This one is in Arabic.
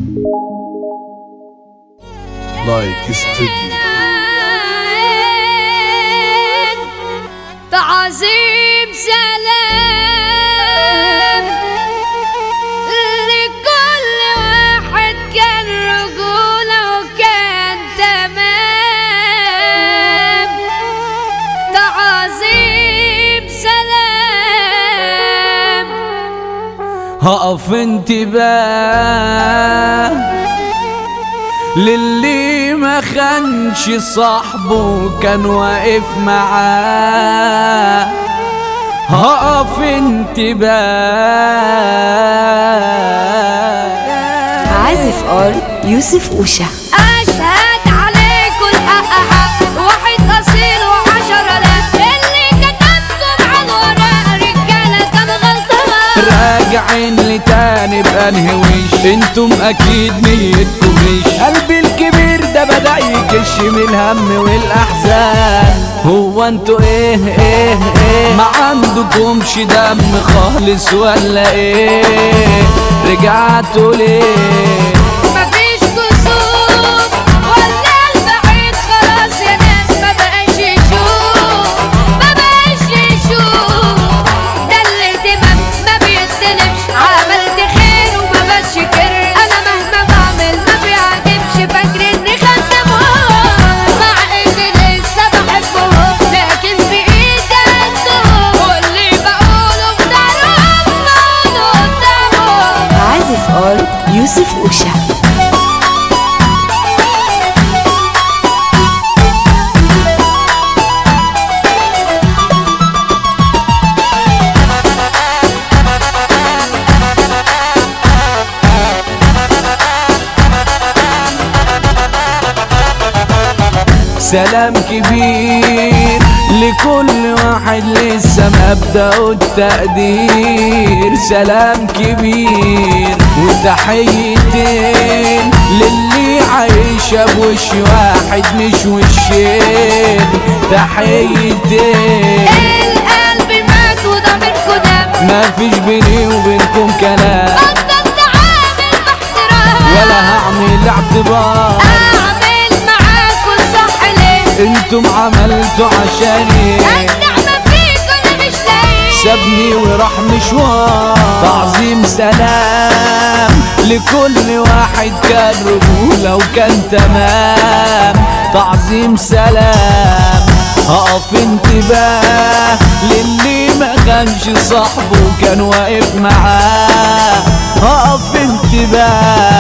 لايك استوديو. تعظيم سلام لكل واحد كان رجولة وكان تمام. تعظيم سلام. هقف انتباه للي ما خانش صاحبه كان واقف معاه. هقف انتباه. عازف يوسف أوشا. أشهد عليكم الحق حق، واحد أصيل وعشرة لا، اللي كتبكم على الورق رجالة كان غلطان. راجعين لتاني بأنهي وش، انتم أكيد نيتكم مش. قلبي الكبير ده بدأ يكش من الهم والأحزان. هو انتوا ايه ما عندكمش دم خالص ولا ايه؟ رجعتوا ليه؟ مفيش كسوف ولا البعيد خلاص يا ناس ما بقاش يشوف، ما بقاش يشوف. ده الاهتمام ما بيتطلبش، عملت خير وما بتشكر. انا مهما بعمل ما بيعجبش، فاكر اني خدمهم مع اني لسه بحبهم، لكن في ايدي انتم واللي بقوله بضرهم بقوله قدامهم. عازف يوسف أوشا. سلام كبير لكل واحد لسه مبدأه التقدير. سلام كبير وتحيتين للي عايشة بوش واحد مش وشين. تحيتين. القلب مات وضميركوا دم، مفيش بيني وبينكم كلام، بطلت عامل باحترام ولا هعمل اعتبار. اعمل معاكوا الصح ليه؟ انتم عملتوا عشاني، النعمة فيكوا انا مش لاقيه. سابني وراح مشوار. تعظيم سلام لكل واحد كان رجولة وكان تمام. تعظيم سلام. هقف انتباه للي ما كانش صاحبه كان واقف معاه. هقف انتباه